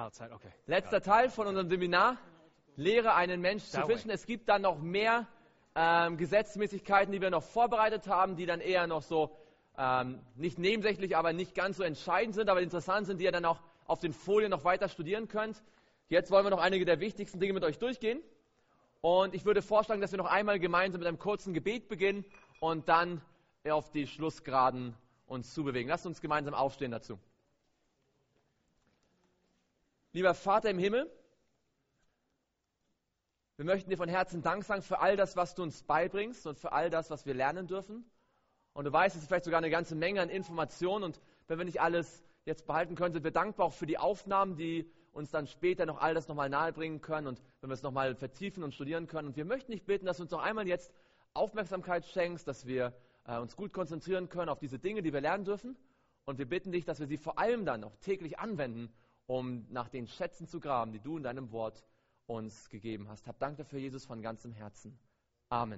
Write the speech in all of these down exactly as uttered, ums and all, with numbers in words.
Mahlzeit, okay. Letzter Teil von unserem Seminar, Lehre einen Mensch zu That fischen. Es gibt dann noch mehr ähm, Gesetzmäßigkeiten, die wir noch vorbereitet haben, die dann eher noch so, ähm, nicht nebensächlich, aber nicht ganz so entscheidend sind, aber interessant sind, die ihr dann auch auf den Folien noch weiter studieren könnt. Jetzt wollen wir noch einige der wichtigsten Dinge mit euch durchgehen. Und ich würde vorschlagen, dass wir noch einmal gemeinsam mit einem kurzen Gebet beginnen und dann auf die Schlussgraden uns zubewegen. Lasst uns gemeinsam aufstehen dazu. Lieber Vater im Himmel, wir möchten dir von Herzen Dank sagen für all das, was du uns beibringst und für all das, was wir lernen dürfen. Und du weißt, es ist vielleicht sogar eine ganze Menge an Informationen. Und wenn wir nicht alles jetzt behalten können, sind wir dankbar auch für die Aufnahmen, die uns dann später noch all das nochmal nahebringen können und wenn wir es nochmal vertiefen und studieren können. Und wir möchten dich bitten, dass du uns noch einmal jetzt Aufmerksamkeit schenkst, dass wir äh, uns gut konzentrieren können auf diese Dinge, die wir lernen dürfen. Und wir bitten dich, dass wir sie vor allem dann noch täglich anwenden, um nach den Schätzen zu graben, die du in deinem Wort uns gegeben hast. Hab Dank dafür, Jesus, von ganzem Herzen. Amen.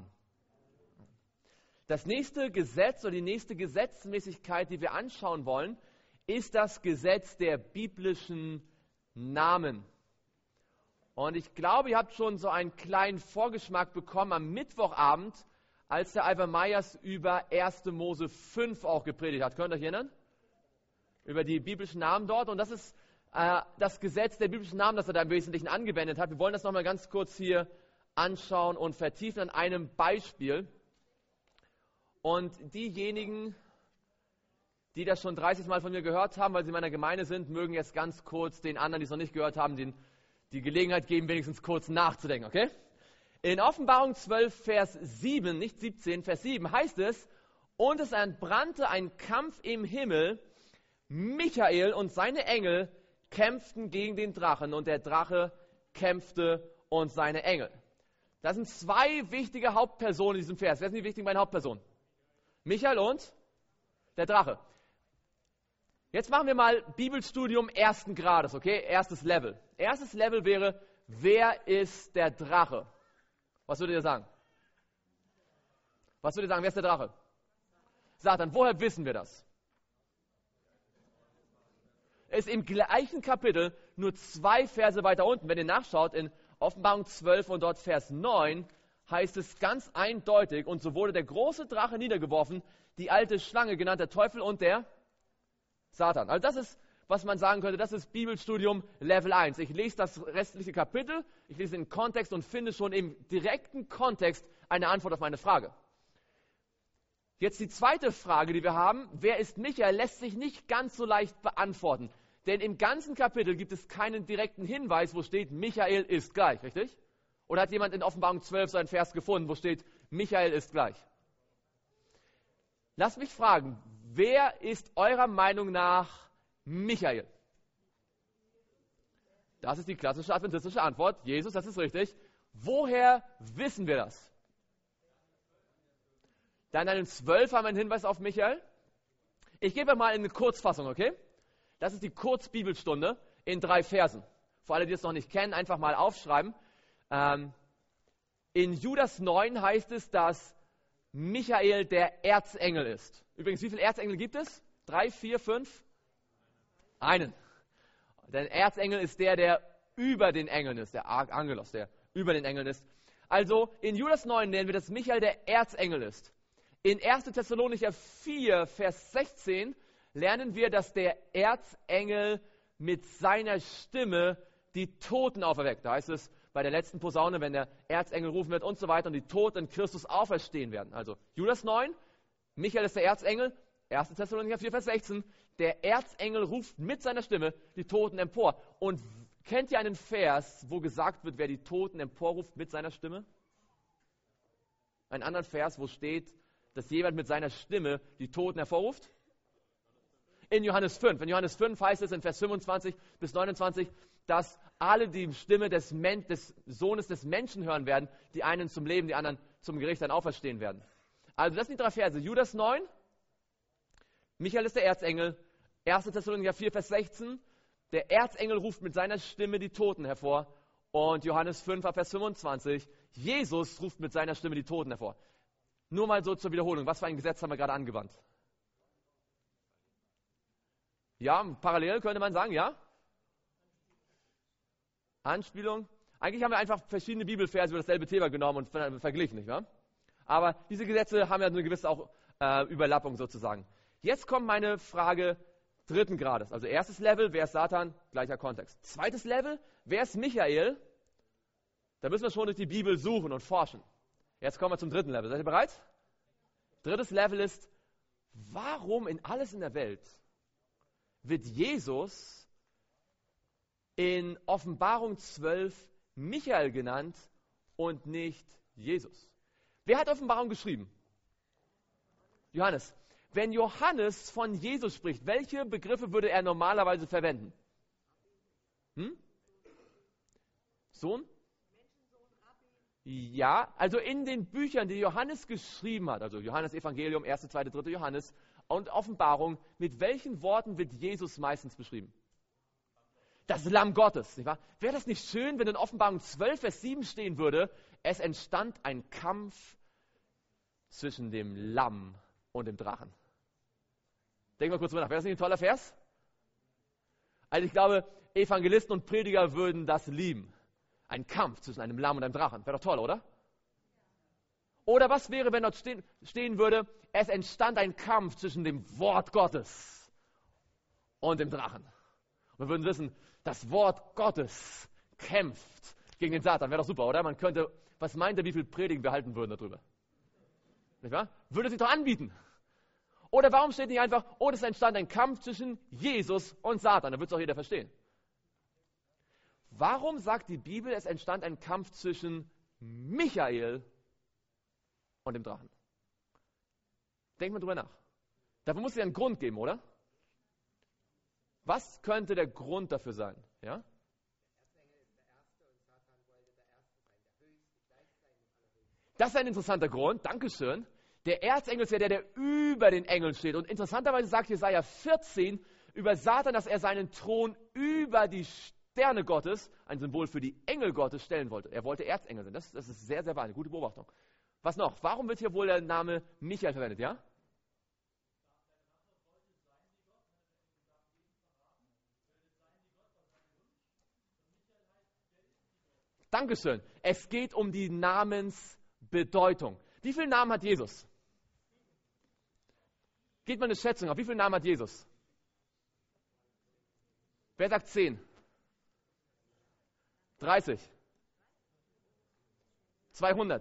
Das nächste Gesetz oder die nächste Gesetzmäßigkeit, die wir anschauen wollen, ist das Gesetz der biblischen Namen. Und ich glaube, ihr habt schon so einen kleinen Vorgeschmack bekommen am Mittwochabend, als der Alva Meyers über erste Mose fünf auch gepredigt hat. Könnt ihr euch erinnern? Über die biblischen Namen dort. Und das ist äh, das Gesetz der biblischen Namen, das er da im Wesentlichen angewendet hat. Wir wollen das nochmal ganz kurz hier anschauen und vertiefen an einem Beispiel. Und diejenigen, die das schon dreißig Mal von mir gehört haben, weil sie in meiner Gemeinde sind, mögen jetzt ganz kurz den anderen, die es noch nicht gehört haben, den, die Gelegenheit geben, wenigstens kurz nachzudenken, okay? In Offenbarung zwölf, Vers sieben, nicht siebzehn, Vers sieben heißt es, und es entbrannte ein Kampf im Himmel, Michael und seine Engel kämpften gegen den Drachen und der Drache kämpfte und seine Engel. Das sind zwei wichtige Hauptpersonen in diesem Vers. Wer sind die wichtigen beiden Hauptpersonen? Michael und der Drache. Jetzt machen wir mal Bibelstudium ersten Grades, okay? Erstes Level. Erstes Level wäre, wer ist der Drache? Was würdet ihr sagen? Was würdet ihr sagen, wer ist der Drache? Satan. Woher wissen wir das? Es ist im gleichen Kapitel, nur zwei Verse weiter unten. Wenn ihr nachschaut, in Offenbarung zwölf und dort Vers neun, heißt es ganz eindeutig, und so wurde der große Drache niedergeworfen, die alte Schlange, genannt der Teufel und der Satan. Also das ist, was man sagen könnte, das ist Bibelstudium Level eins. Ich lese das restliche Kapitel, ich lese den Kontext und finde schon im direkten Kontext eine Antwort auf meine Frage. Jetzt die zweite Frage, die wir haben, wer ist Michael, lässt sich nicht ganz so leicht beantworten. Denn im ganzen Kapitel gibt es keinen direkten Hinweis, wo steht, Michael ist gleich, richtig? Oder hat jemand in Offenbarung zwölf so einen Vers gefunden, wo steht, Michael ist gleich? Lasst mich fragen, wer ist eurer Meinung nach Michael? Das ist die klassische adventistische Antwort. Jesus, das ist richtig. Woher wissen wir das? Dann in zwölf haben wir einen Hinweis auf Michael. Ich gebe mal eine Kurzfassung, okay? Das ist die Kurzbibelstunde in drei Versen. Für alle, die es noch nicht kennen, einfach mal aufschreiben. Ähm, in Judas neun heißt es, dass Michael der Erzengel ist. Übrigens, wie viele Erzengel gibt es? Drei, vier, fünf? Einen. Der Erzengel ist der, der über den Engeln ist, der Archangelos, der über den Engeln ist. Also in Judas neun lernen wir, dass Michael der Erzengel ist. In erster Thessalonicher vier, Vers sechzehn lernen wir, dass der Erzengel mit seiner Stimme die Toten auferweckt. Da heißt es bei der letzten Posaune, wenn der Erzengel rufen wird und so weiter und die Toten in Christus auferstehen werden. Also Judas neun, Michael ist der Erzengel, erster Thessalonicher vier, Vers sechzehn, der Erzengel ruft mit seiner Stimme die Toten empor. Und kennt ihr einen Vers, wo gesagt wird, wer die Toten emporruft mit seiner Stimme? Einen anderen Vers, wo steht, dass jemand mit seiner Stimme die Toten hervorruft? In Johannes fünf. In Johannes fünf heißt es in Vers fünfundzwanzig bis neunundzwanzig, dass alle die Stimme des, Men- des Sohnes des Menschen hören werden, die einen zum Leben, die anderen zum Gericht dann auferstehen werden. Also das sind die drei Verse. Judas neun, Michael ist der Erzengel, erster Thessalonicher vier, Vers sechzehn, der Erzengel ruft mit seiner Stimme die Toten hervor. Und Johannes fünf, Vers fünfundzwanzig, Jesus ruft mit seiner Stimme die Toten hervor. Nur mal so zur Wiederholung. Was für ein Gesetz haben wir gerade angewandt? Ja, parallel könnte man sagen, ja? Anspielung. Eigentlich haben wir einfach verschiedene Bibelverse über dasselbe Thema genommen und ver verglichen, nicht wahr? Aber diese Gesetze haben ja eine gewisse auch äh, Überlappung sozusagen. Jetzt kommt meine Frage dritten Grades. Also erstes Level, wer ist Satan? Gleicher Kontext. Zweites Level, wer ist Michael? Da müssen wir schon durch die Bibel suchen und forschen. Jetzt kommen wir zum dritten Level. Seid ihr bereit? Drittes Level ist, warum in alles in der Welt wird Jesus in Offenbarung zwölf Michael genannt und nicht Jesus? Wer hat Offenbarung geschrieben? Johannes. Wenn Johannes von Jesus spricht, welche Begriffe würde er normalerweise verwenden? Hm? Sohn? Ja, also in den Büchern, die Johannes geschrieben hat, also Johannes Evangelium, erste, zweite, dritte Johannes und Offenbarung, mit welchen Worten wird Jesus meistens beschrieben? Das Lamm Gottes, nicht wahr? Wäre das nicht schön, wenn in Offenbarung zwölf, Vers sieben stehen würde, es entstand ein Kampf zwischen dem Lamm und dem Drachen. Denken wir kurz drüber nach. Wäre das nicht ein toller Vers? Also ich glaube, Evangelisten und Prediger würden das lieben. Ein Kampf zwischen einem Lamm und einem Drachen. Wäre doch toll, oder? Oder was wäre, wenn dort stehen, stehen würde, es entstand ein Kampf zwischen dem Wort Gottes und dem Drachen. Und wir würden wissen, das Wort Gottes kämpft gegen den Satan. Wäre doch super, oder? Man könnte, was meint er, wie viel Predigen wir halten würden darüber? Nicht wahr? Würde sich doch anbieten. Oder warum steht nicht einfach, oh, es entstand ein Kampf zwischen Jesus und Satan? Da wird es doch jeder verstehen. Warum sagt die Bibel, es entstand ein Kampf zwischen Michael und dem Drachen? Denkt mal drüber nach. Dafür muss es ja einen Grund geben, oder? Was könnte der Grund dafür sein? Ja? Das ist ein interessanter Grund, Dankeschön. Der Erzengel ist ja der, der über den Engeln steht. Und interessanterweise sagt Jesaja vierzehn über Satan, dass er seinen Thron über die Sterne Gottes, ein Symbol für die Engel Gottes, stellen wollte. Er wollte Erzengel sein. Das, das ist sehr, sehr wahr. Eine gute Beobachtung. Was noch? Warum wird hier wohl der Name Michael verwendet? Ja? Dankeschön. Es geht um die Namensbedeutung. Wie viele Namen hat Jesus? Geht mal eine Schätzung auf. Wie viele Namen hat Jesus? Wer sagt zehn? dreißig? zweihundert?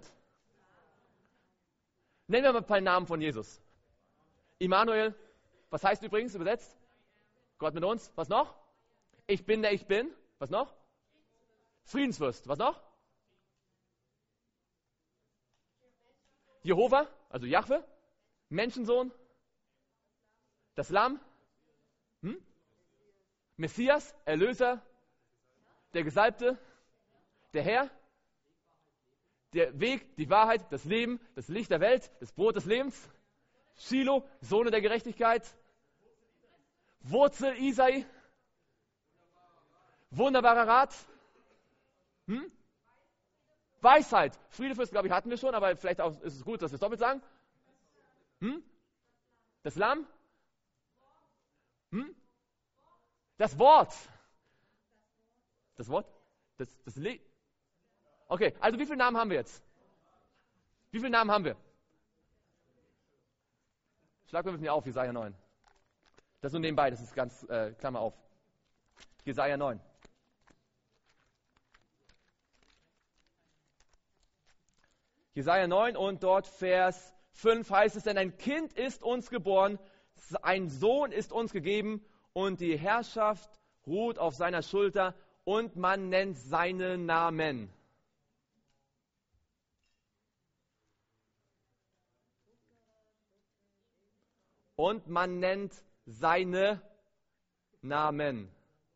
Nennen wir mal ein paar Namen von Jesus. Immanuel, was heißt übrigens übersetzt? Gott mit uns. Was noch? Ich bin der ich bin. Was noch? Friedensfürst. Was noch? Jehova, also Jahwe. Menschensohn. Das Lamm. Hm? Messias, Erlöser. Der Gesalbte. Der Herr. Der Weg, die Wahrheit, das Leben, das Licht der Welt, das Brot des Lebens. Shiloh, Sohn der Gerechtigkeit. Wurzel Isai. Wunderbarer Rat. Hm? Weisheit. Friedefürst, glaube ich, hatten wir schon, aber vielleicht auch, ist es gut, dass wir es doppelt sagen. Hm? Das Lamm. Hm? Das Wort. Das Wort? Das, das Le Okay, also wie viele Namen haben wir jetzt? Wie viele Namen haben wir? Schlag mal mit mir auf, Jesaja neun. Das nur nebenbei, das ist ganz, äh, Klammer auf. Jesaja neun. Jesaja neun und dort Vers fünf heißt es, denn ein Kind ist uns geboren, ein Sohn ist uns gegeben und die Herrschaft ruht auf seiner Schulter und man nennt seine Namen. Und man nennt seine Namen.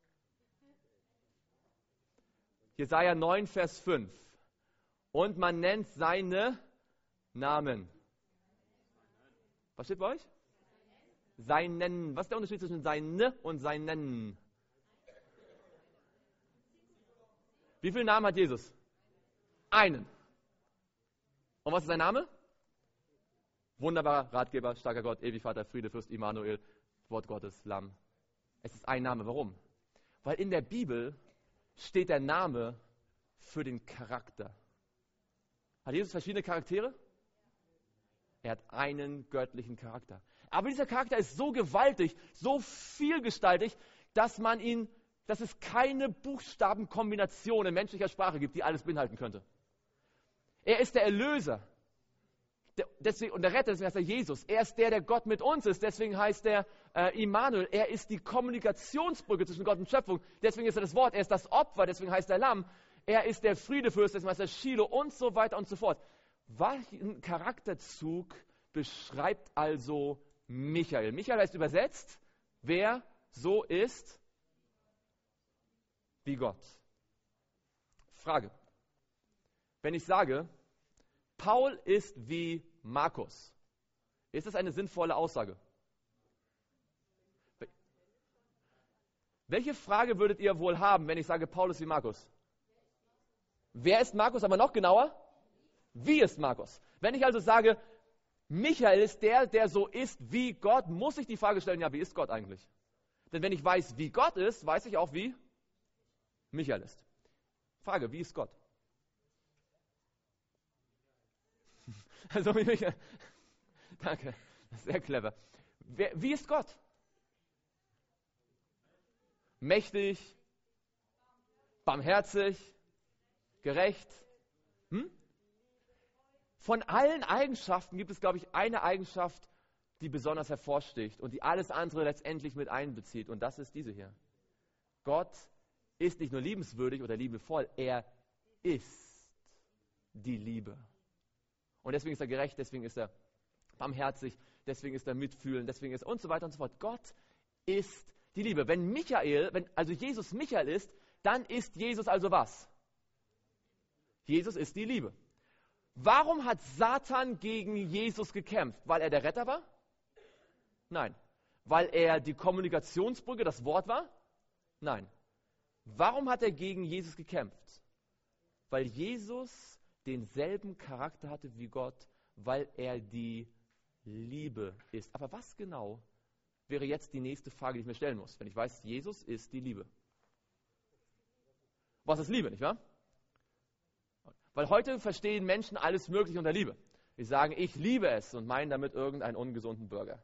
Jesaja neun, Vers fünf. Und man nennt seine Namen. Was steht bei euch? Seinen. Was ist der Unterschied zwischen seine und seinen? Wie viele Namen hat Jesus? Einen. Und was ist sein Name? Wunderbarer Ratgeber, starker Gott, ewig Vater, Friede, Fürst, Immanuel, Wort Gottes, Lamm. Es ist ein Name. Warum? Weil in der Bibel steht der Name für den Charakter. Hat Jesus verschiedene Charaktere? Er hat einen göttlichen Charakter. Aber dieser Charakter ist so gewaltig, so vielgestaltig, dass man ihn, dass es keine Buchstabenkombination in menschlicher Sprache gibt, die alles beinhalten könnte. Er ist der Erlöser. Der, deswegen, und der Retter, deswegen heißt er Jesus. Er ist der, der Gott mit uns ist. Deswegen heißt er äh, Immanuel. Er ist die Kommunikationsbrücke zwischen Gott und Schöpfung. Deswegen ist er das Wort. Er ist das Opfer. Deswegen heißt er Lamm. Er ist der Friedefürst. Deswegen heißt er Shiloh und so weiter und so fort. Welchen Charakterzug beschreibt also Michael? Michael heißt übersetzt, wer so ist wie Gott. Frage. Wenn ich sage, Paul ist wie Markus, ist das eine sinnvolle Aussage? Welche Frage würdet ihr wohl haben, wenn ich sage, Paul ist wie Markus? Wer ist Markus, aber noch genauer? Wie ist Markus? Wenn ich also sage, Michael ist der, der so ist wie Gott, muss ich die Frage stellen, ja, wie ist Gott eigentlich? Denn wenn ich weiß, wie Gott ist, weiß ich auch, wie Michael ist. Frage, wie ist Gott? Also wie Michael. Danke, sehr clever. Wer, wie ist Gott? Mächtig, barmherzig, gerecht. Hm? Von allen Eigenschaften gibt es, glaube ich, eine Eigenschaft, die besonders hervorsticht und die alles andere letztendlich mit einbezieht. Und das ist diese hier. Gott ist nicht nur liebenswürdig oder liebevoll, er ist die Liebe. Und deswegen ist er gerecht, deswegen ist er barmherzig, deswegen ist er mitfühlend, deswegen ist er und so weiter und so fort. Gott ist die Liebe. Wenn Michael, wenn also Jesus Michael ist, dann ist Jesus also was? Jesus ist die Liebe. Warum hat Satan gegen Jesus gekämpft? Weil er der Retter war? Nein. Weil er die Kommunikationsbrücke, das Wort war? Nein. Warum hat er gegen Jesus gekämpft? Weil Jesus denselben Charakter hatte wie Gott, weil er die Liebe ist. Aber was genau wäre jetzt die nächste Frage, die ich mir stellen muss, wenn ich weiß, Jesus ist die Liebe? Was ist Liebe, nicht wahr? Weil heute verstehen Menschen alles Mögliche unter Liebe. Die sagen, ich liebe es und meinen damit irgendeinen ungesunden Burger.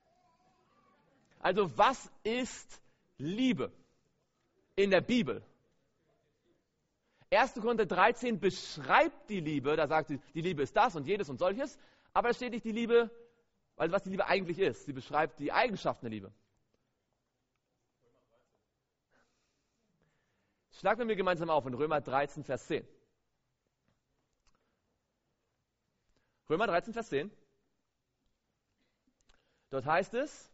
Also was ist Liebe in der Bibel? erster Korinther dreizehn beschreibt die Liebe, da sagt sie, die Liebe ist das und jedes und solches, aber da steht nicht die Liebe, also was die Liebe eigentlich ist. Sie beschreibt die Eigenschaften der Liebe. Schlagen wir mir gemeinsam auf in Römer dreizehn, Vers zehn. Römer dreizehn, Vers zehn. Dort heißt es,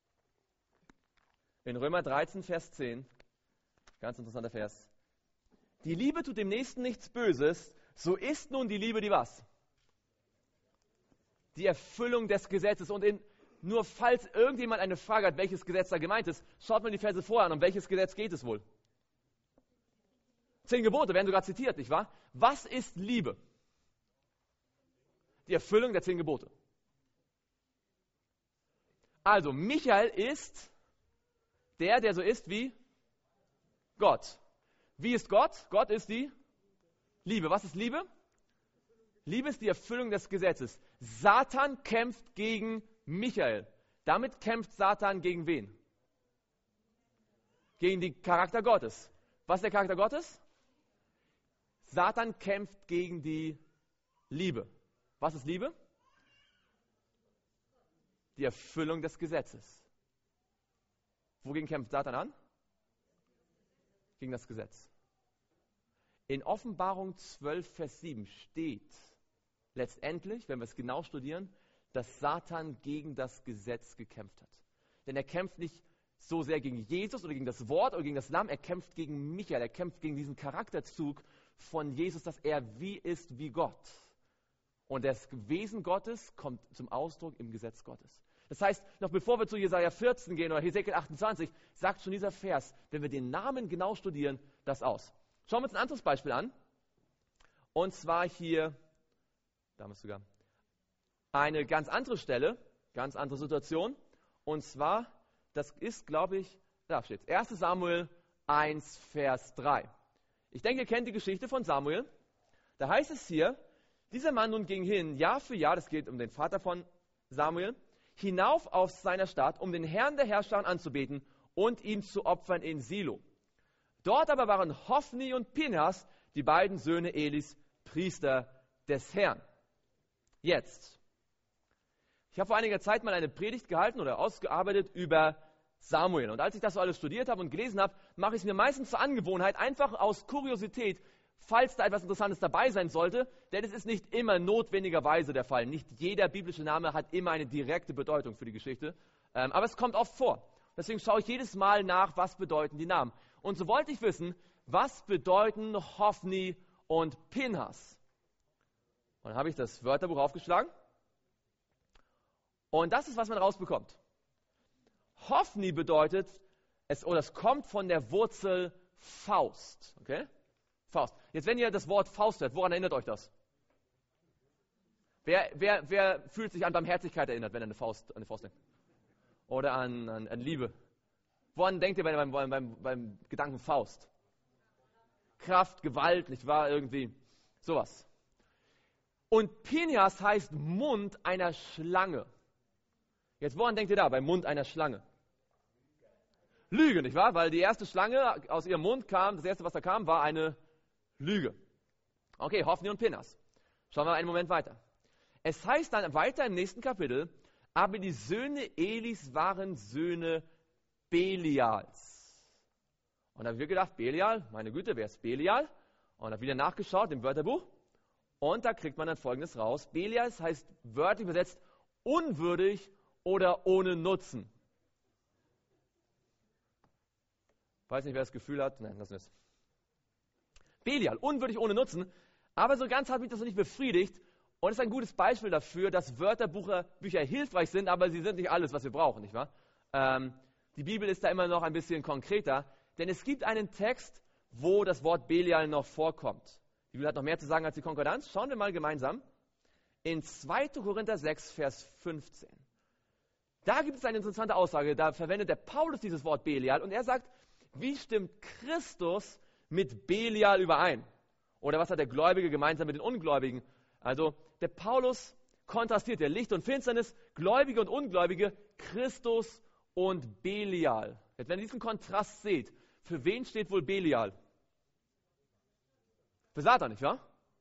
in Römer dreizehn, Vers zehn, ganz interessanter Vers, die Liebe tut dem Nächsten nichts Böses, so ist nun die Liebe die was? Die Erfüllung des Gesetzes. Und in, nur falls irgendjemand eine Frage hat, welches Gesetz da gemeint ist, schaut mal die Verse vorher an, um welches Gesetz geht es wohl? Zehn Gebote werden sogar zitiert, nicht wahr? Was ist Liebe? Die Erfüllung der zehn Gebote. Also, Michael ist der, der so ist wie Gott. Wie ist Gott? Gott ist die Liebe. Was ist Liebe? Liebe ist die Erfüllung des Gesetzes. Satan kämpft gegen Michael. Damit kämpft Satan gegen wen? Gegen den Charakter Gottes. Was ist der Charakter Gottes? Satan kämpft gegen die Liebe. Was ist Liebe? Die Erfüllung des Gesetzes. Wogegen kämpft Satan an? Gegen das Gesetz. In Offenbarung zwölf, Vers sieben steht letztendlich, wenn wir es genau studieren, dass Satan gegen das Gesetz gekämpft hat. Denn er kämpft nicht so sehr gegen Jesus oder gegen das Wort oder gegen das Lamm, er kämpft gegen Michael, er kämpft gegen diesen Charakterzug von Jesus, dass er wie ist wie Gott. Und das Wesen Gottes kommt zum Ausdruck im Gesetz Gottes. Das heißt, noch bevor wir zu Jesaja vierzehn gehen oder Hesekiel achtundzwanzig, sagt schon dieser Vers, wenn wir den Namen genau studieren, das aus. Schauen wir uns ein anderes Beispiel an. Und zwar hier, da haben wir es sogar, eine ganz andere Stelle, ganz andere Situation. Und zwar, das ist, glaube ich, da steht es, erster Samuel eins, Vers drei. Ich denke, ihr kennt die Geschichte von Samuel. Da heißt es hier, dieser Mann nun ging hin, Jahr für Jahr, das geht um den Vater von Samuel, hinauf aus seiner Stadt, um den Herrn der Herrscher anzubeten und ihm zu opfern in Silo. Dort aber waren Hophni und Pinhas, die beiden Söhne Elis, Priester des Herrn. Jetzt. Ich habe vor einiger Zeit mal eine Predigt gehalten oder ausgearbeitet über Samuel. Und als ich das so alles studiert habe und gelesen habe, mache ich es mir meistens zur Angewohnheit, einfach aus Kuriosität, falls da etwas Interessantes dabei sein sollte, denn es ist nicht immer notwendigerweise der Fall. Nicht jeder biblische Name hat immer eine direkte Bedeutung für die Geschichte, ähm, aber es kommt oft vor. Deswegen schaue ich jedes Mal nach, was bedeuten die Namen. Und so wollte ich wissen, was bedeuten Hophni und Pinhas? Und dann habe ich das Wörterbuch aufgeschlagen. Und das ist, was man rausbekommt. Hophni bedeutet, es, oder es kommt von der Wurzel Faust. Okay? Faust. Jetzt, wenn ihr das Wort Faust hört, woran erinnert euch das? Wer, wer, wer fühlt sich an Barmherzigkeit erinnert, wenn er eine Faust, an eine Faust denkt? Oder an, an, an Liebe? Woran denkt ihr beim, beim, beim, beim Gedanken Faust? Kraft, Gewalt, nicht wahr? Irgendwie sowas. Und Pinhas heißt Mund einer Schlange. Jetzt, woran denkt ihr da, beim Mund einer Schlange? Lüge, nicht wahr? Weil die erste Schlange aus ihrem Mund kam, das erste, was da kam, war eine Lüge. Okay, Hophni und Pinhas. Schauen wir einen Moment weiter. Es heißt dann weiter im nächsten Kapitel, aber die Söhne Elis waren Söhne Belials. Und da haben wir gedacht, Belial, meine Güte, wer ist Belial? Und habe wieder nachgeschaut im Wörterbuch. Und da kriegt man dann Folgendes raus. Belial heißt wörtlich übersetzt unwürdig oder ohne Nutzen. Weiß nicht, wer das Gefühl hat. Nein, lassen wir es. Belial, unwürdig ohne Nutzen. Aber so ganz hat mich das noch nicht befriedigt. Und es ist ein gutes Beispiel dafür, dass Wörterbücher Bücher hilfreich sind, aber sie sind nicht alles, was wir brauchen, nicht wahr? Ähm, die Bibel ist da immer noch ein bisschen konkreter, denn es gibt einen Text, wo das Wort Belial noch vorkommt. Die Bibel hat noch mehr zu sagen als die Konkordanz. Schauen wir mal gemeinsam in zweiter Korinther sechs, Vers fünfzehn. Da gibt es eine interessante Aussage, da verwendet der Paulus dieses Wort Belial und er sagt, wie stimmt Christus mit Belial überein? Oder was hat der Gläubige gemeinsam mit den Ungläubigen? Also der Paulus kontrastiert ja Licht und Finsternis, Gläubige und Ungläubige, Christus und Belial. Jetzt, wenn ihr diesen Kontrast seht, für wen steht wohl Belial? Für Satan, nicht wahr?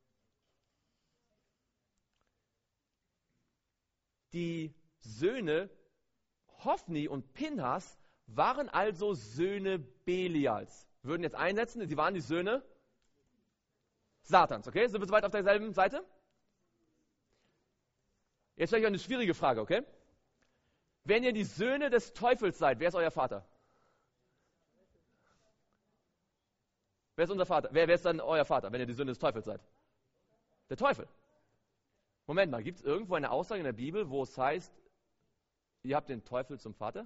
Die Söhne Hophni und Pinhas waren also Söhne Belials. Wir würden jetzt einsetzen, sie waren die Söhne Satans. Okay, sind wir soweit auf derselben Seite? Jetzt stelle ich euch eine schwierige Frage, okay? Wenn ihr die Söhne des Teufels seid, wer ist euer Vater? Wer ist unser Vater? Wer, wer ist dann euer Vater, wenn ihr die Söhne des Teufels seid? Der Teufel. Moment mal, gibt es irgendwo eine Aussage in der Bibel, wo es heißt, ihr habt den Teufel zum Vater?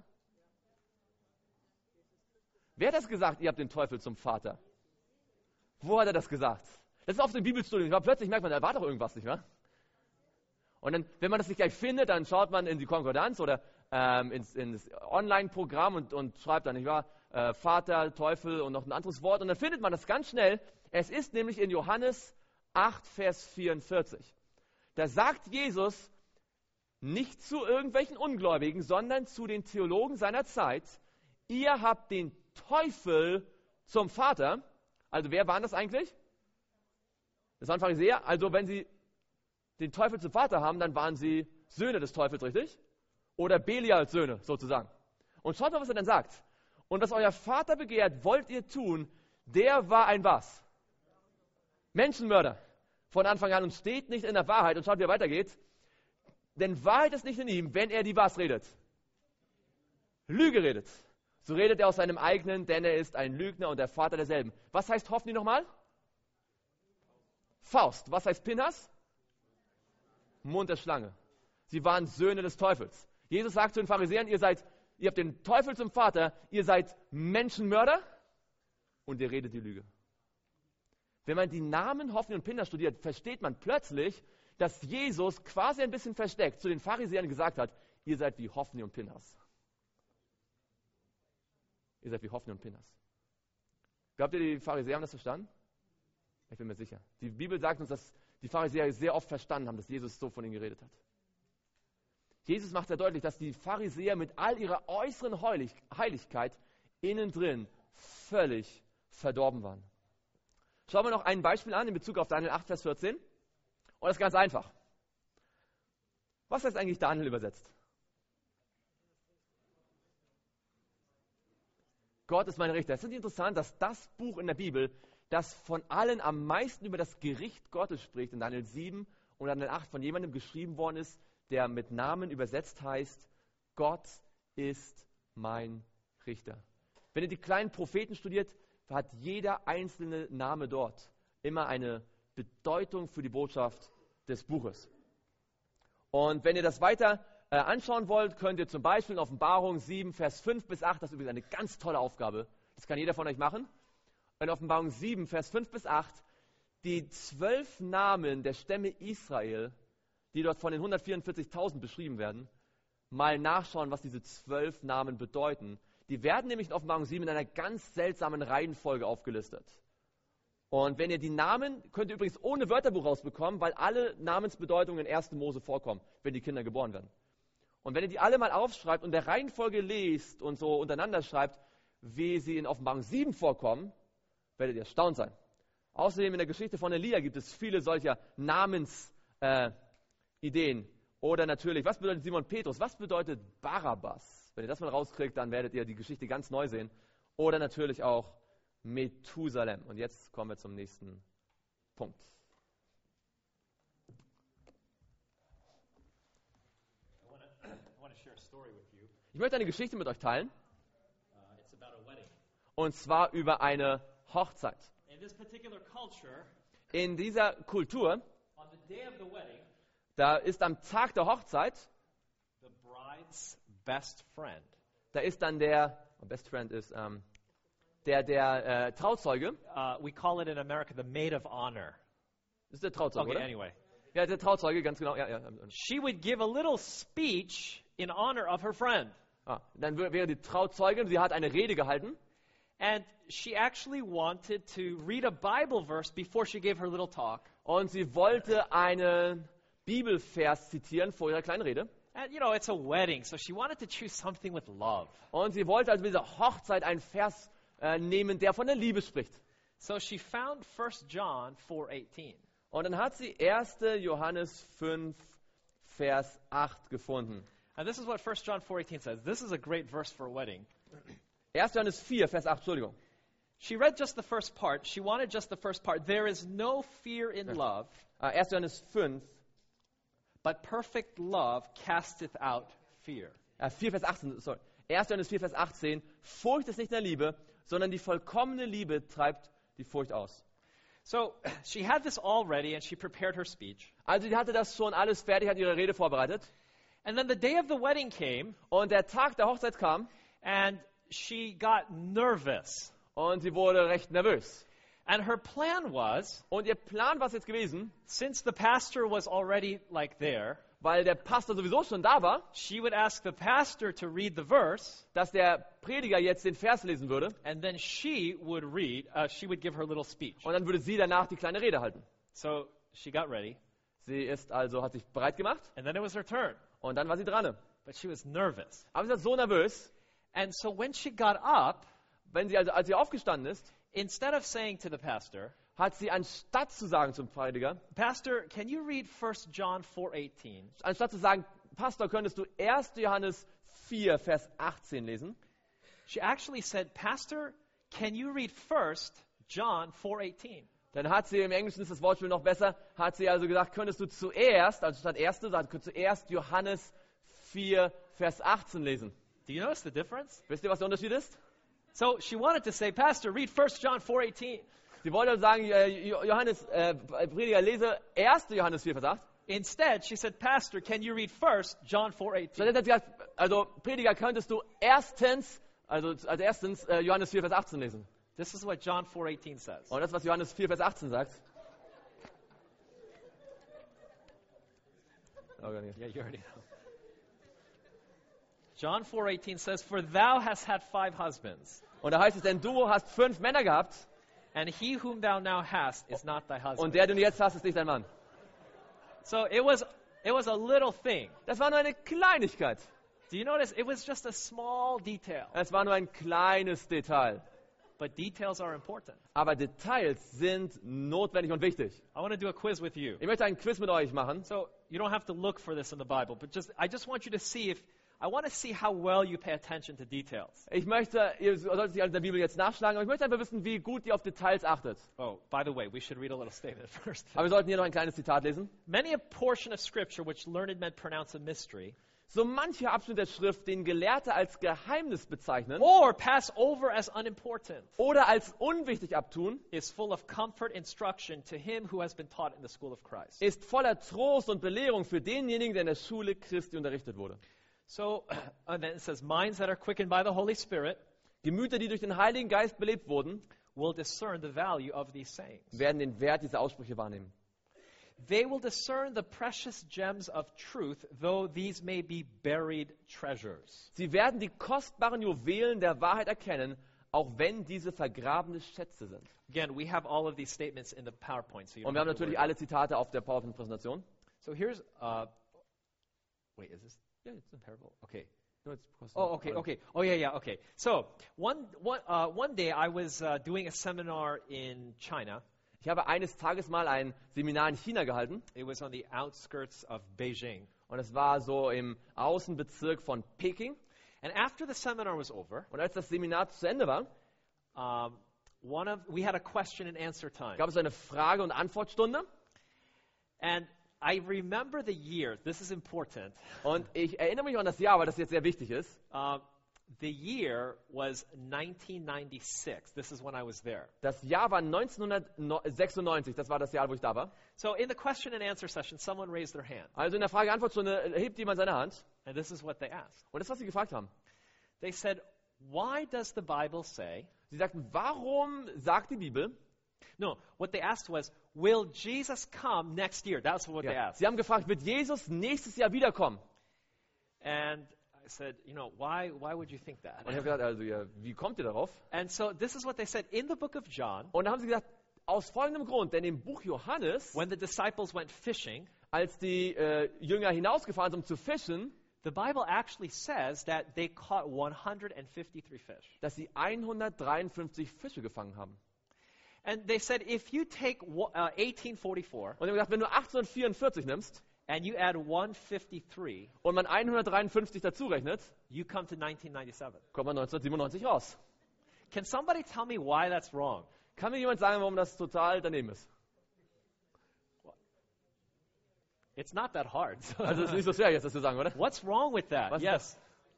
Wer hat das gesagt, ihr habt den Teufel zum Vater? Wo hat er das gesagt? Das ist oft in Bibelstudien. Plötzlich merkt man, da war doch irgendwas, nicht wahr? Und dann, wenn man das nicht gleich findet, dann schaut man in die Konkordanz oder ähm, ins, ins Online-Programm und, und schreibt dann, nicht wahr, äh, Vater, Teufel und noch ein anderes Wort. Und dann findet man das ganz schnell. Es ist nämlich in Johannes acht, Vers vierundvierzig. Da sagt Jesus nicht zu irgendwelchen Ungläubigen, sondern zu den Theologen seiner Zeit, ihr habt den Teufel zum Vater. Also wer waren das eigentlich? Das waren Pharisäer. Also wenn sie den Teufel zum Vater haben, dann waren sie Söhne des Teufels, richtig? Oder Belials Söhne, sozusagen. Und schaut mal, was er dann sagt. Und was euer Vater begehrt, wollt ihr tun, der war ein was? Menschenmörder. Von Anfang an und steht nicht in der Wahrheit. Und schaut, wie er weitergeht. Denn Wahrheit ist nicht in ihm, wenn er die was redet? Lüge redet. So redet er aus seinem eigenen, denn er ist ein Lügner und der Vater derselben. Was heißt Hophni nochmal? Faust. Was heißt Pinhas? Mund der Schlange. Sie waren Söhne des Teufels. Jesus sagt zu den Pharisäern, ihr seid, ihr habt den Teufel zum Vater, ihr seid Menschenmörder und ihr redet die Lüge. Wenn man die Namen Hophni und Pinhas studiert, versteht man plötzlich, dass Jesus quasi ein bisschen versteckt zu den Pharisäern gesagt hat, ihr seid wie Hophni und Pinhas. Ihr seid wie Hophni und Pinhas. Glaubt ihr, die Pharisäer haben das verstanden? Ich bin mir sicher. Die Bibel sagt uns, dass die Pharisäer sehr oft verstanden haben, dass Jesus so von ihnen geredet hat. Jesus macht sehr deutlich, dass die Pharisäer mit all ihrer äußeren Heilig- Heiligkeit innen drin völlig verdorben waren. Schauen wir noch ein Beispiel an in Bezug auf Daniel acht, Vers vierzehn. Und das ist ganz einfach. Was heißt eigentlich Daniel übersetzt? Gott ist mein Richter. Es ist interessant, dass das Buch in der Bibel, das von allen am meisten über das Gericht Gottes spricht, in Daniel sieben und Daniel acht, von jemandem geschrieben worden ist, der mit Namen übersetzt heißt, Gott ist mein Richter. Wenn ihr die kleinen Propheten studiert, hat jeder einzelne Name dort immer eine Bedeutung für die Botschaft des Buches. Und wenn ihr das weiter äh, anschauen wollt, könnt ihr zum Beispiel in Offenbarung sieben, Vers fünf bis acht, das ist übrigens eine ganz tolle Aufgabe, das kann jeder von euch machen, in Offenbarung sieben, Vers fünf bis acht, die zwölf Namen der Stämme Israel, die dort von den hundertvierundvierzigtausend beschrieben werden, mal nachschauen, was diese zwölf Namen bedeuten. Die werden nämlich in Offenbarung sieben in einer ganz seltsamen Reihenfolge aufgelistet. Und wenn ihr die Namen, könnt ihr übrigens ohne Wörterbuch rausbekommen, weil alle Namensbedeutungen in ersten Mose vorkommen, wenn die Kinder geboren werden. Und wenn ihr die alle mal aufschreibt und der Reihenfolge lest und so untereinander schreibt, wie sie in Offenbarung sieben vorkommen, werdet ihr erstaunt sein. Außerdem in der Geschichte von Elia gibt es viele solcher Namensideen. Äh, Oder natürlich, was bedeutet Simon Petrus? Was bedeutet Barabbas? Wenn ihr das mal rauskriegt, dann werdet ihr die Geschichte ganz neu sehen. Oder natürlich auch Methusalem. Und jetzt kommen wir zum nächsten Punkt. Ich möchte eine Geschichte mit euch teilen. Und zwar über eine Hochzeit. In dieser Kultur, da ist am Tag der Hochzeit, the bride's best friend. Da ist dann der, best friend ist ähm, der, der äh, Trauzeuge. Uh, we call it in America the maid of honor. Das ist der Trauzeuge, Okay, oder? anyway. Ja, der Trauzeuge, ganz genau. Ja, ja. She would give a little speech in honor of her friend. Ah, dann wäre die Trauzeugin, sie hat eine Rede gehalten. And she actually wanted to read a Bible verse before she gave her little talk. Und sie wollte einen Bibelvers zitieren vor ihrer kleinen Rede. And, you know, it's a wedding, so she wanted to choose something with love. Und sie wollte also mit dieser Hochzeit einen Vers äh, nehmen, der von der Liebe spricht. So she found First John four eighteen. Und dann hat sie erster Johannes fünf, Vers acht gefunden. And this is what First John four eighteen says. This is a great verse for a wedding. erster Johannes vier, Vers acht, Entschuldigung. She read just the first part. She wanted just the first part. There is no fear in love. Ah, erster Johannes fünf. But perfect love casteth out fear. Äh, vier, Vers achtzehn, sorry. erster Johannes vier, Vers achtzehn. Furcht ist nicht in der Liebe, sondern die vollkommene Liebe treibt die Furcht aus. So she had this all ready and she prepared her speech. Also sie hatte das schon alles fertig, hat ihre Rede vorbereitet. And then the day of the wedding came. Und der Tag der Hochzeit kam. And she got nervous. Und sie wurde recht nervös. And her plan was, und ihr Plan war es jetzt gewesen, since the pastor was already like there, weil der Pastor sowieso schon da war, she would ask the pastor to read the verse, dass der Prediger jetzt den Vers lesen würde, and then she would read, uh, she would give her little speech. und dann würde sie danach die kleine Rede halten. So she got ready. Sie ist also, hat sich bereit gemacht, And then it was her turn. und dann war sie dran. But she was nervous. Aber sie war so nervös, And so when she got up, wenn sie also, als sie aufgestanden ist, instead of saying to the pastor, hat sie anstatt zu sagen zum Prediger, Pastor, can you read First John four eighteen? anstatt zu sagen, Pastor, könntest du erster Johannes vier, Vers achtzehn lesen? She actually said, Pastor, can you read First John four eighteen? Dann hat sie, im Englischen ist das Wortspiel noch besser, hat sie also gesagt, könntest du zuerst, also statt erste, sagt, könntest du zuerst Johannes vier, Vers achtzehn lesen. Do you notice the difference? Wisst ihr, was der Unterschied ist? So she wanted to say, Pastor, read First John four eighteen. Sie wollte also sagen, äh, Johannes, äh, Prediger, lese erster Johannes vier, Vers acht. Instead, she said, Pastor, can you read First John four eighteen? Stattdessen hat sie gesagt, also Prediger, könntest du erstens, also als erstens äh, Johannes vier, Vers achtzehn lesen. This is what John four eighteen says. Und das, was Johannes vier, Vers achtzehn sagt. Oh, gar nicht. Yeah, you already know. John four eighteen says, For thou hast had five husbands, Und da heißt es, denn du hast fünf Männer gehabt, And he whom thou now hast is not thy husband. Und der, den du jetzt hast, ist nicht dein Mann. So it was, it was a little thing. Das war nur eine Kleinigkeit. Do you notice? It was just a small detail. Es war nur ein kleines Detail. But details are important. Aber Details sind notwendig und wichtig. I want to do a quiz with you. Ich möchte einen Quiz mit euch machen. So you don't have to look for this in the Bible, but just I just want you to see if I want to see how well you pay attention to details. Ich möchte, ihr solltet nicht alles in der Bibel jetzt nachschlagen, aber ich möchte einfach wissen, wie gut ihr auf Details achtet. Oh, by the way, we should read a little statement first. Aber wir sollten hier noch ein kleines Zitat lesen. Many a portion of Scripture which learned men pronounce a mystery, So mancher Abschnitt der Schrift, den Gelehrte als Geheimnis bezeichnen or pass over as unimportant, oder als unwichtig abtun, is full of comfort instruction to him who has been taught in the school of Christ. ist voller Trost und Belehrung für denjenigen, der in der Schule Christi unterrichtet wurde. So, and then it says, minds that are quickened by the Holy Spirit Gemüter, die durch den Heiligen Geist belebt wurden, will discern the value of these sayings. werden den Wert dieser Aussprüche wahrnehmen. They will discern the precious gems of truth, though these may be buried treasures. Sie werden die kostbaren Juwelen der Wahrheit erkennen, auch wenn diese vergrabene Schätze sind. Again, we have all of these statements in the PowerPoint. So, you Und don't wir haben have to natürlich worry. alle Zitate auf der PowerPoint-Präsentation. So here's, uh, wait, is this Ja, jetzt. parable? Okay. Nur jetzt kostet- Oh, okay, okay. Oh, yeah, yeah, okay. So one, one, uh, one day I was uh, doing a seminar in China. Ich habe eines Tages mal ein Seminar in China gehalten It was on the outskirts of Beijing. und es war so im Außenbezirk von Peking. And after the seminar was over, Und als das Seminar zu Ende war, um, one of we had a question and answer time. gab es eine Frage- und Antwortstunde. And I remember the year. This is important. Und ich erinnere mich an das Jahr, weil das jetzt sehr wichtig ist. Uh, the year was nineteen ninety-six. This is when I was there. Das Jahr war neunzehnhundertsechsundneunzig, das war das Jahr, wo ich da war. So in the question and answer session, someone raised their hand. Also in der Frage-Antwort-Stunde hebt jemand seine Hand. And this is what they asked. Und das, was sie gefragt haben. They said, why does the Bible say... Sie sagten, warum sagt die Bibel? No, what they asked was, will Jesus come next year? That's what they Ja, asked. sie haben gefragt, wird Jesus nächstes Jahr wiederkommen? And I said, you know, why, why would you think that? Und ich habe gesagt, also ja, wie kommt ihr darauf? And so this is what they said. In the book of John, Und dann haben sie gesagt, aus folgendem Grund, denn im Buch Johannes, when the disciples went fishing, als die äh, Jünger hinausgefahren sind, um zu fischen, the Bible actually says that they caught one hundred fifty-three fish. dass sie hundertdreiundfünfzig Fische gefangen haben. And they said, if you take wo- uh, eighteen forty-four Und ich habe gesagt, wenn du achtzehnhundertvierundvierzig nimmst and you add one hundred fifty-three, und man hundertdreiundfünfzig dazu rechnet, you come to nineteen ninety-seven. kommt man neunzehnhundertsiebenundneunzig raus. Can somebody tell me why that's wrong? Kann mir jemand sagen, warum das total daneben ist? It's not that hard. Also es ist nicht so schwer jetzt, das zu sagen, oder? What's wrong with that? Was ist Yes.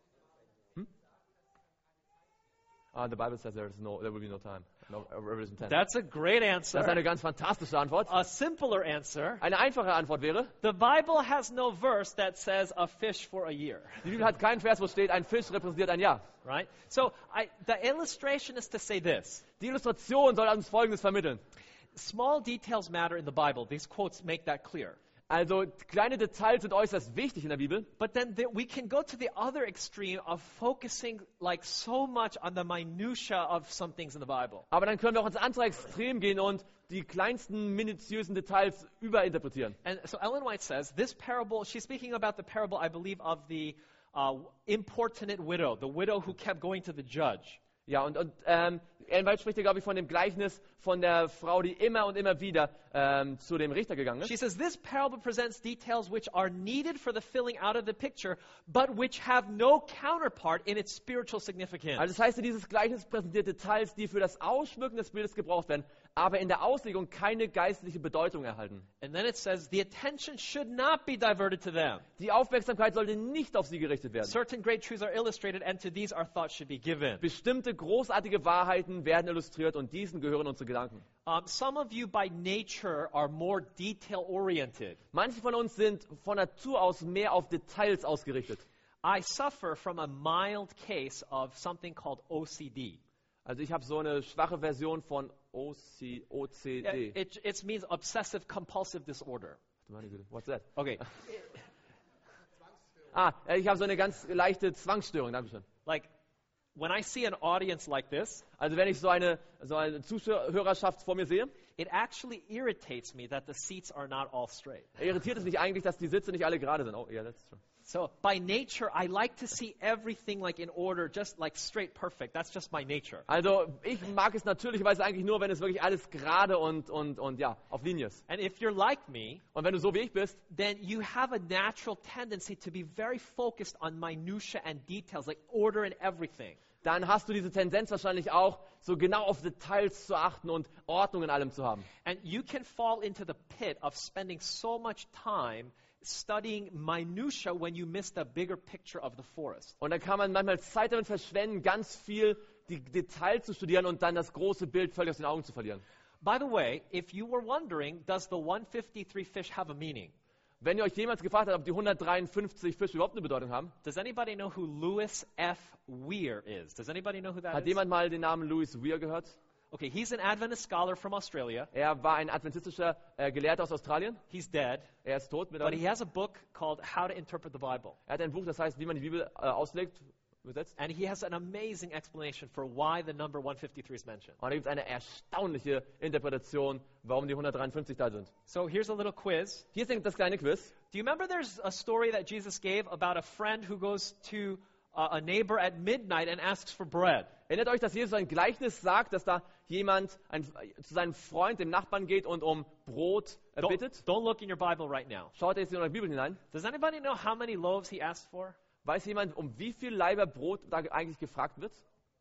Ah, the Bible says there is no, there will be no time. No, uh, Revelation ten. That's a great Das ist eine answer. ganz fantastische Antwort. A simpler answer. Eine einfache Antwort wäre, The Bible has no verse that says a fish for a year, die Bibel hat keinen Vers, wo steht, ein Fisch repräsentiert ein Jahr. right? So I, the illustration is to say this. Die Illustration soll uns Folgendes vermitteln. Small details matter in the Bible. These quotes make that clear. Also kleine Details sind äußerst wichtig in der Bibel, But then the, we can go to the other extreme of focusing like so much on the minutia of some things in the Bible. aber dann können wir auch ins andere Extrem gehen und die kleinsten minutiösen Details überinterpretieren. And so Ellen White says this parable, she's speaking about the parable, I believe, of the uh, importunate widow, the widow who kept going to the judge. Ja, und, und ähm, Ellen White spricht ja, glaube ich, von dem Gleichnis von der Frau, die immer und immer wieder ähm, zu dem Richter gegangen ist. She says this parable presents details which are needed for the filling out of the picture, but which have no counterpart in its spiritual significance. Also das heißt, dieses Gleichnis präsentiert Details, die für das Ausschmücken des Bildes gebraucht werden, aber in der Auslegung keine geistliche Bedeutung erhalten. And then it says the attention should not be diverted to them. Die Aufmerksamkeit sollte nicht auf sie gerichtet werden. Certain great truths are illustrated, and to these our thoughts should be given. Bestimmte großartige Wahrheiten werden illustriert und diesen gehören unsere Gedanken. Um, some of you by nature are more detail-oriented. Manche von uns sind von Natur aus mehr auf Details ausgerichtet. I suffer from a mild case of something called O C D. Also ich habe so eine schwache Version von O C O C Yeah, D. It, it means obsessive compulsive disorder. Meine Güte, what's that? Okay, Ah, äh, ich habe so eine ganz leichte Zwangsstörung, Dankeschön. like when I see an audience like this, Also wenn ich so eine, so eine Zuhörerschaft vor mir sehe, it actually irritates me that the seats are not all straight. irritiert es mich eigentlich, dass die Sitze nicht alle gerade sind. Oh, ja, das ist schon. So by nature, I like to see everything like in order, just like straight, perfect. That's just my nature. Also ich mag es natürlicherweise eigentlich nur, wenn es wirklich alles gerade und, und, und ja, auf Linie ist. And if you're like me, Und wenn du so wie ich bist, then you have a natural tendency to be very focused on minutia and details, like order and everything. dann hast du diese Tendenz wahrscheinlich auch, so genau auf Details zu achten und Ordnung in allem zu haben. And you can fall into the pit of spending so much time studying minutia when you miss the bigger picture of the forest. Und dann kann man manchmal Zeit damit verschwenden, ganz viel die Details zu studieren und dann das große Bild völlig aus den Augen zu verlieren. By the way, if you were wondering, does the one fifty-three fish have a meaning? Wenn ihr euch jemals gefragt habt, ob die hundertdreiundfünfzig Fische überhaupt eine Bedeutung haben, Does anybody know who Louis F. Weir is? Does anybody know who that hat is? jemand mal den Namen Louis Weir gehört? Okay, he's an Adventist scholar from Australia. Er war ein adventistischer äh, Gelehrter aus Australien. He's dead, Er ist tot but mittlerweile. he has a book called How to Interpret the Bible. Er hat ein Buch, das heißt, wie man die Bibel äh, auslegt, übersetzt. And he has an amazing explanation for why the number one fifty-three is mentioned. Und da gibt es eine erstaunliche Interpretation, warum die hundertdreiundfünfzig da sind. So here's a little quiz. Hier ist das kleine Quiz. Do you remember there's a story that Jesus gave about a friend who goes to uh, a neighbor at midnight and asks for bread? Erinnert euch, dass Jesus ein Gleichnis sagt, dass da jemand ein, zu seinem Freund, dem Nachbarn geht und um Brot äh, Don't, bittet? don't look in your Bible right now. Schaut jetzt in eure Bibel hinein. Does anybody know how many loaves he asked for? Weiß jemand, um wie viel Laiber Brot da eigentlich gefragt wird?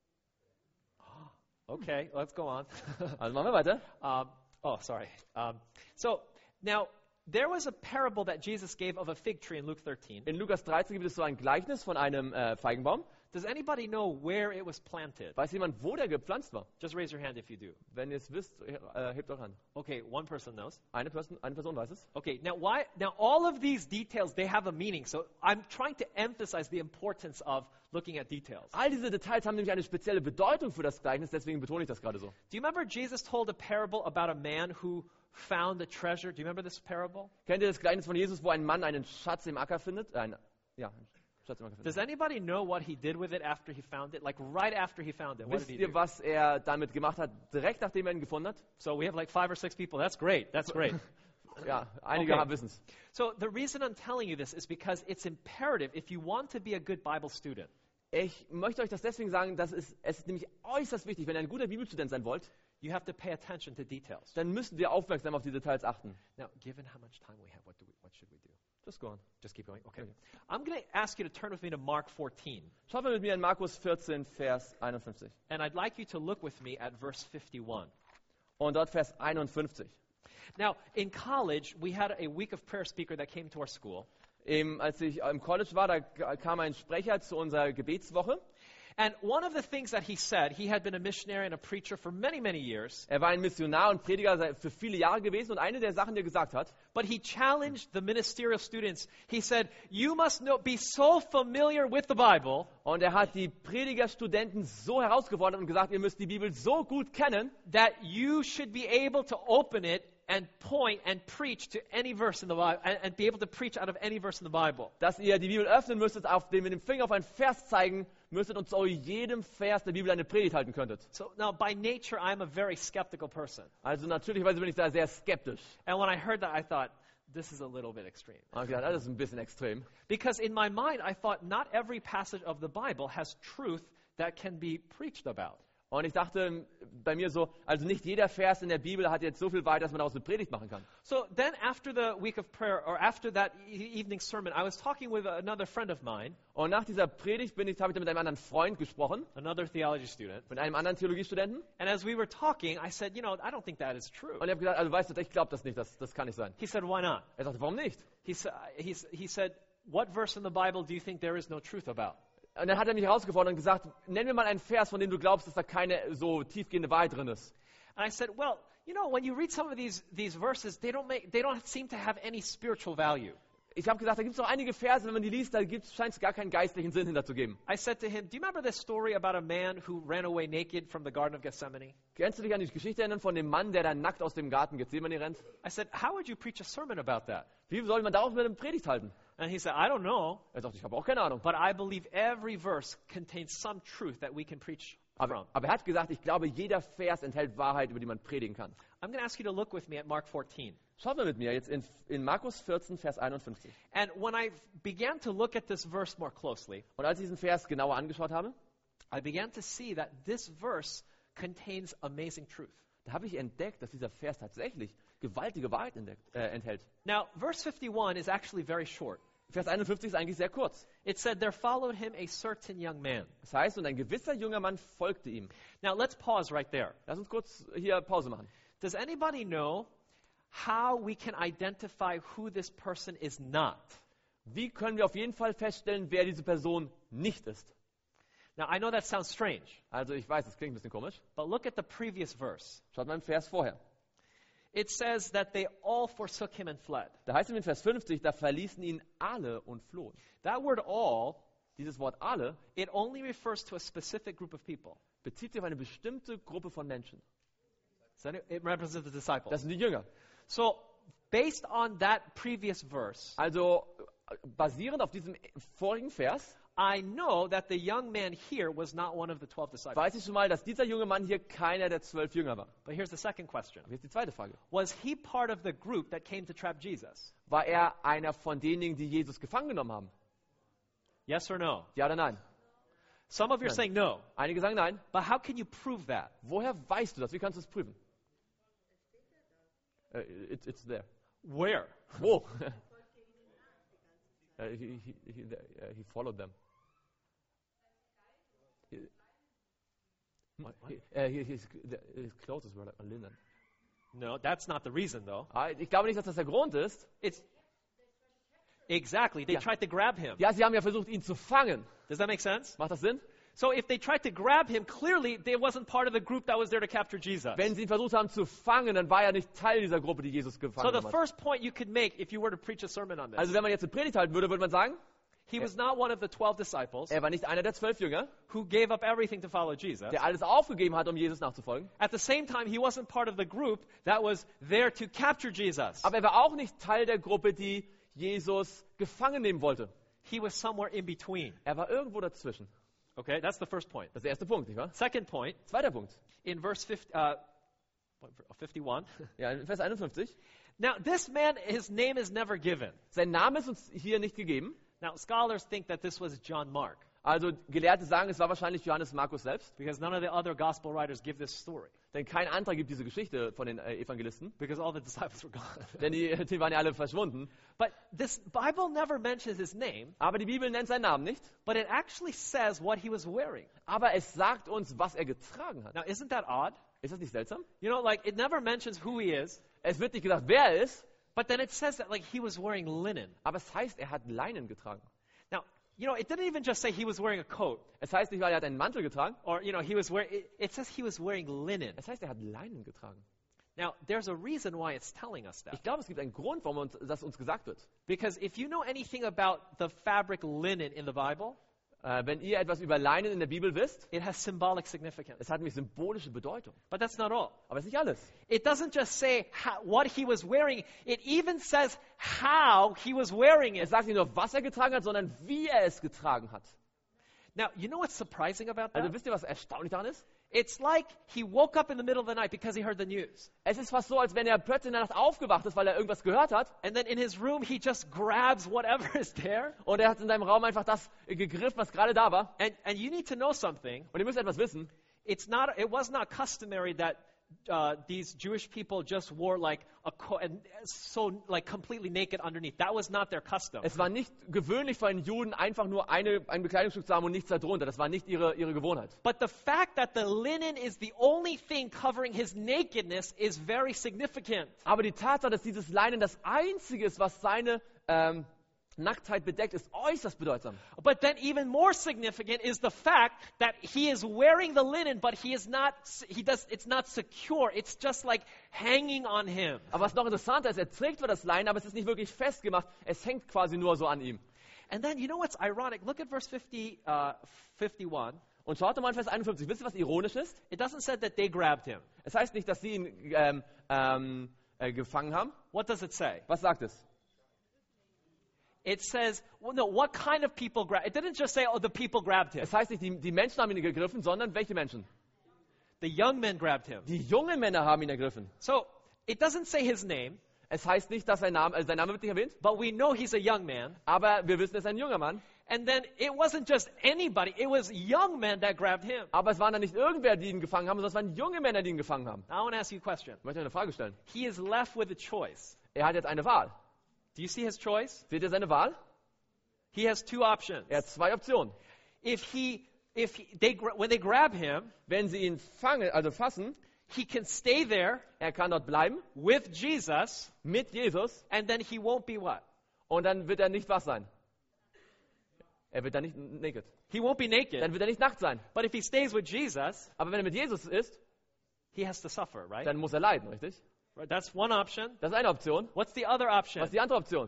Okay, let's go on. Also machen wir weiter. um, oh, sorry. Um, so now there was a parable that Jesus gave of a fig tree in Luke thirteen. In Lukas dreizehn gibt es so ein Gleichnis von einem äh, Feigenbaum. Does anybody know where it was planted? Weiß jemand, wo der gepflanzt war? Just raise your hand if you do. Wenn ihr es wisst, äh, hebt eure Hand. Okay, one person knows. Eine Person, eine Person weiß es. Okay, now why? Now all of these details they have a meaning. So I'm trying to emphasize the importance of looking at details. All diese Details haben nämlich eine spezielle Bedeutung für das Gleichnis, deswegen betone ich das gerade so. Do you remember Jesus told a parable about a man who found a treasure? Do you remember this parable? Kennt ihr das Gleichnis von Jesus, wo ein Mann einen Schatz im Acker findet? Äh, Ein, ja, einen Schatz im Acker findet. Does anybody know what he did with it after he found it? Like right after he found it, what Wisst did he ihr, do? was er damit gemacht hat, direkt nachdem er ihn gefunden hat? So we have like five or six people. That's great. That's great. Ja, einige Okay. haben Wissens. So the reason I'm telling you this is because it's imperative if you want to be a good Bible student. Ich möchte euch das deswegen sagen, dass es, es ist nämlich äußerst wichtig, wenn ihr ein guter Bibelstudent sein wollt, You have to pay attention to details. dann müssen wir aufmerksam auf die Details achten. Now, given how much time we have, what do we, what should we do? Just go on. Just keep going. Okay. I'm going to ask you to turn with me to Mark fourteen, Schaut mal mit mir in Markus vierzehn, Vers einundfünfzig. and I'd like you to look with me at verse fifty-one. Und dort Vers einundfünfzig. Now, in college, we had a week of prayer speaker that came to our school. Eben, als ich im College war, da k- kam ein Sprecher zu unserer Gebetswoche. And one of the things that he said, he had been a missionary and a preacher for many, many years, Er war ein Missionar und Prediger seit- für viele Jahre gewesen. Und eine der Sachen, die er gesagt hat, but he challenged the ministerial students. He said, you must know, be so familiar with the Bible und er hat die Predigerstudenten so herausgefordert und gesagt, ihr müsst die Bibel so gut kennen, that you should be able to open it and point and preach to any verse in the Bible, and, and be able to preach out of any verse in the Bible. dass ihr die Bibel öffnen müsstet, auf den, mit dem Finger auf einen Vers zeigen müsstet und zu jedem Vers der Bibel eine Predigt halten könntet. So now, by nature, I'm a very skeptical person. Also natürlicherweise bin ich da sehr skeptisch. And when I heard that, I thought, this is a little bit extreme. Und ich gedacht, das ist ein bisschen extrem. Because in my mind, I thought not every passage of the Bible has truth that can be preached about. Und ich dachte bei mir so, also nicht jeder Vers in der Bibel hat jetzt so viel Wahrheit, dass man daraus eine Predigt machen kann. So then after the week of prayer, or after that e- evening sermon, I was talking with another friend of mine, Und nach dieser Predigt bin ich, habe ich mit einem anderen Freund gesprochen, another theology student. mit einem anderen Theologiestudenten. And as we were talking, I said, you know, I don't think that is true. Und ich habe gesagt, also weißt du, ich glaube das nicht, das, das kann nicht sein. He said, why not? Er sagte, warum nicht? He, sa- he, s- he said, what verse in the Bible do you think there is no truth about? Und dann hat er mich herausgefordert und gesagt, nenn mir mal einen Vers, von dem du glaubst, dass da keine so tiefgehende Wahrheit drin ist. And I said, well, you know, when you read some of these, these verses, they don't, make, they don't seem to have any spiritual value. Ich habe gesagt, da gibt es noch einige Verse, wenn man die liest, da scheint es gar keinen geistlichen Sinn hinterzugeben. I said to him, do you remember this story about a man who ran away naked from the Garden of Gethsemane? Kannst du dich an die Geschichte erinnern von dem Mann, der dann nackt aus dem Garten Gethsemane rennt? I said, how would you preach a sermon about that? Wie soll man darauf mit einem Predigt halten? And he said, I don't know, Er sagt, ich habe auch keine Ahnung. but I believe every verse contains some truth that we can preach Aber, from. aber er hat gesagt, ich glaube, jeder Vers enthält Wahrheit, über die man predigen kann. I'm going to ask you to look with me at Mark fourteen. Schaut mal mit mir jetzt in, in Markus vierzehn, Vers einundfünfzig. And when I began to look at this verse more closely, Und als ich diesen Vers genauer angeschaut habe, I began to see that this verse contains amazing truth. da habe ich entdeckt, dass dieser Vers tatsächlich gewaltige Wahrheit entdeckt, äh, enthält. Now, verse fifty-one is actually very short. Vers einundfünfzig ist eigentlich sehr kurz. It said, there followed him a certain young man. Das heißt, und ein gewisser junger Mann folgte ihm. Now, let's pause right there. Lass uns kurz hier Pause machen. Does anybody know how we can identify who this person is not? Wie können wir auf jeden Fall feststellen, wer diese Person nicht ist? Now, I know that sounds strange, Also ich weiß, das klingt ein bisschen komisch. but look at the previous verse. Schaut mal im Vers vorher. It says that they all forsook him and fled. Da heißt es in Vers fünfzig, da verließen ihn alle und flohen. That word all, Dieses Wort alle it only refers to a specific group of people. bezieht sich auf eine bestimmte Gruppe von Menschen. So it represents the disciples. Das sind die Jünger. So, based on that previous verse, Also äh, basierend auf diesem vorigen Vers I know that the young man here was not one of the twelve disciples. weiß ich schon mal, dass dieser junge Mann hier keiner der zwölf Jünger war. But here's the second question. Aber jetzt die zweite Frage. Was he part of the group that came to trap Jesus? War er einer von denjenigen, die Jesus gefangen genommen haben? Yes or no? Ja oder nein? Some of you are Nein. saying no. Einige sagen nein. But how can you prove that? Woher weißt du das? Wie kannst du es prüfen? Uh, it, it's there. Where? Wo? uh, he, he, he, uh, he followed them. He, he, uh, he, his, his clothes were like linen. No, that's not the reason, though. Ah, ich glaube nicht, dass das der Grund ist. It's exactly. They Yeah. tried to grab him. Ja, sie haben ja versucht, ihn zu fangen. Does that make sense? Macht das Sinn? So if they tried to grab him, clearly they wasn't part of the group that was there to capture Jesus. Wenn sie ihn versucht haben zu fangen, dann war er nicht Teil dieser Gruppe, die Jesus So gefangen the hat. first point you could make if you were to preach a sermon on this, Also wenn man jetzt eine Predigt halten würde, würde man sagen, he was not one of the twelve disciples er war nicht einer der zwölf Jünger, who gave up everything to follow Jesus. der alles aufgegeben hat, um Jesus nachzufolgen. At the same time, he wasn't part of the group that was there to capture Jesus. Aber er war auch nicht Teil der Gruppe, die Jesus gefangen nehmen wollte. He was somewhere in between. Er war irgendwo dazwischen. Okay, that's the first point. Das ist der erste Punkt, nicht wahr? Second point, Zweiter Punkt. in verse fifty, uh, what, fifty-one. Ja, in Vers einundfünfzig. Now, this man, his name is never given. Sein Name ist uns hier nicht gegeben. Now, scholars think that this was John Mark, Also Gelehrte sagen, es war wahrscheinlich Johannes Markus selbst. because none of the other gospel writers give this story, Denn kein anderer gibt diese Geschichte von den äh, Evangelisten. because all the disciples were gone. Denn die, die waren ja alle verschwunden. But this Bible never mentions his name, Aber die Bibel nennt seinen Namen nicht. but it actually says what he was wearing. Aber es sagt uns, was er getragen hat. Now, isn't that odd? Ist das nicht seltsam? You know, like, it never mentions who he is, Es wird nicht gesagt, wer er ist. but then it says that, like, he was wearing linen. Aber es heißt, er hat Leinen getragen. Now, you know, it didn't even just say he was wearing a coat, Es heißt nicht, weil er hat einen Mantel getragen. or, you know, he was wearing, it, it says he was wearing linen. Es heißt, er hat Leinen getragen. Now, there's a reason why it's telling us that. Ich glaube, es gibt einen Grund, warum uns, das uns gesagt wird. Because if you know anything about the fabric linen in the Bible, Äh, wenn ihr etwas über Leinen in der Bibel wisst, it has symbolic significance. es hat nämlich symbolische Bedeutung. But that's not all. Aber es ist nicht alles. It doesn't just say how, what he was wearing, it even says how he was wearing Es it. sagt nicht nur, was er getragen hat, sondern wie er es getragen hat. Now, you know what's surprising about Also that? wisst ihr, was erstaunlich daran ist? It's like he woke up in the middle of the night because he heard the news. Es ist fast so, als wenn er plötzlich in der Nacht aufgewacht ist, weil er irgendwas gehört hat. And then in his room, he just grabs whatever is there. Und er hat in seinem Raum einfach das äh, gegriffen, was gerade da war. And, and you need to know something. Und ihr müsst etwas wissen. It's not, it was not customary that uh, these Jewish people just wore like a coat and so like completely naked underneath. That was not their custom. Es war nicht gewöhnlich für einen Juden, einfach nur eine, ein Bekleidungsstück zu haben und nichts darunter. Das war nicht ihre, ihre Gewohnheit. But the fact that the linen is the only thing covering his nakedness is very significant. Aber die Tatsache, dass dieses Leinen das Einzige ist, was seine ähm, Nacktheit bedeckt, ist äußerst bedeutsam. But then even more significant is the fact that he is wearing the linen, but he is not, he does, it's not secure. It's just like hanging on him. Aber was noch interessanter ist, er trägt zwar das Leinen, aber es ist nicht wirklich festgemacht. Es hängt quasi nur so an ihm. And then, you know what's ironic? Look at verse fifty, uh, fifty-one. Und schaut doch mal in Vers einundfünfzig. Wisst ihr, was ironisch ist? It doesn't say that they grabbed him. Es heißt nicht, dass sie ihn ähm, ähm, äh, gefangen haben. What does it say? Was sagt es? It says, well, no, what kind of people grabbed? It didn't just say, oh, the people grabbed him. Es heißt nicht, die, die Menschen haben ihn gegriffen, sondern welche Menschen? The young men grabbed him. Die jungen Männer haben ihn ergriffen. So it doesn't say his name, Es heißt nicht, dass sein Name, also sein Name wird nicht erwähnt, but we know he's a young man. aber wir wissen, er ist ein junger Mann. And then it wasn't just anybody, it was young men that grabbed him. Aber es waren dann nicht irgendwer, die ihn gefangen haben, sondern es waren junge Männer, die ihn gefangen haben. Now I want to ask you a question. Ich möchte eine Frage stellen. He is left with a choice. Er hat jetzt eine Wahl. Do you see his choice? Seht ihr seine Wahl? He has two options. Er hat zwei Optionen. If he, if he, they, gra- when they grab him, Wenn sie ihn fangen, also fassen, he can stay there er kann dort bleiben with Jesus, mit Jesus and then he won't be what? und dann wird er nicht was sein. Er wird dann nicht naked. He won't be naked. Dann wird er nicht nackt sein. But if he stays with Jesus, Aber wenn er mit Jesus ist, he has to suffer, right? dann muss er leiden, richtig? Right, that's one option. Das ist eine Option. What's the other option? Was ist die andere Option?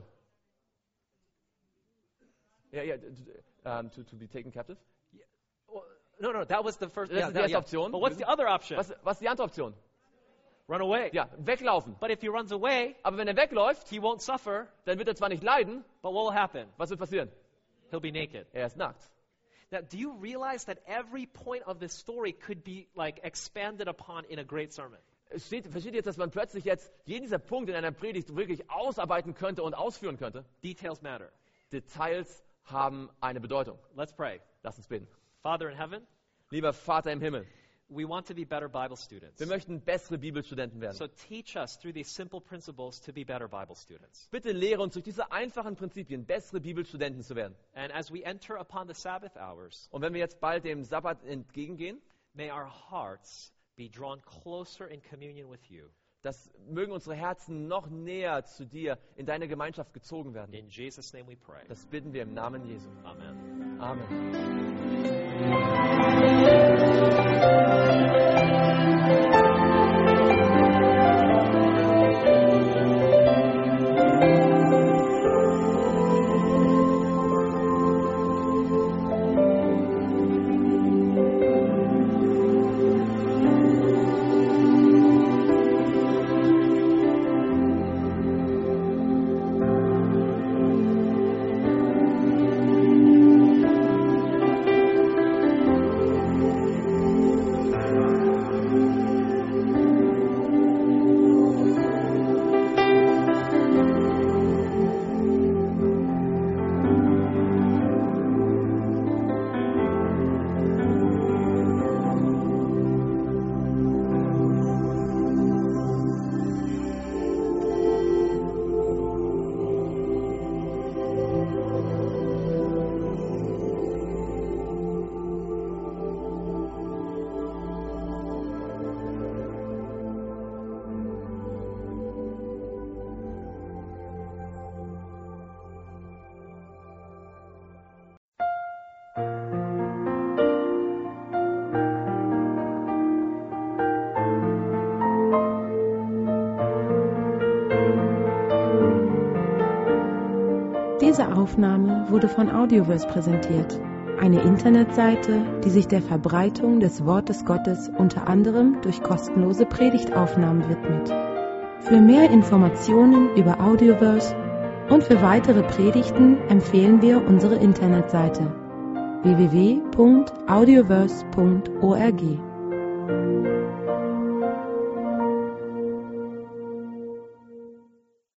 Ja, ja, um, to, to be taken captive. Well, no, no, that was the first. Das yeah, ist die that- erste yeah. Option. But what's the other option? Was, was ist die andere Option? Run away. Ja, weglaufen. But if he runs away, Aber wenn er wegläuft, he won't suffer. dann wird er zwar nicht leiden, But what will happen? was wird passieren? He'll be naked. Er ist nackt. Now, do you realize that every point of this story could be like expanded upon in a great sermon? Es steht, versteht ihr jetzt, dass man plötzlich jetzt jeden dieser Punkte in einer Predigt wirklich ausarbeiten könnte und ausführen könnte? Details matter. Details haben eine Bedeutung. Let's pray. Lass uns beten. Father in heaven, Lieber Vater im Himmel, we want to be better Bible students. wir möchten bessere Bibelstudenten werden. So teach us through these simple principles to be better Bible students. Bitte lehre uns durch diese einfachen Prinzipien, bessere Bibelstudenten zu werden. And as we enter upon the Sabbath hours, Und wenn wir jetzt bald dem Sabbat entgegengehen, may our hearts be drawn closer in communion with you. dass mögen unsere Herzen noch näher zu dir in deine Gemeinschaft gezogen werden. In Jesus' name we pray. Das bitten wir im Namen Jesu. Amen. Amen. Diese Aufnahme wurde von Audioverse präsentiert, eine Internetseite, die sich der Verbreitung des Wortes Gottes unter anderem durch kostenlose Predigtaufnahmen widmet. Für mehr Informationen über Audioverse und für weitere Predigten empfehlen wir unsere Internetseite w w w punkt audioverse punkt org.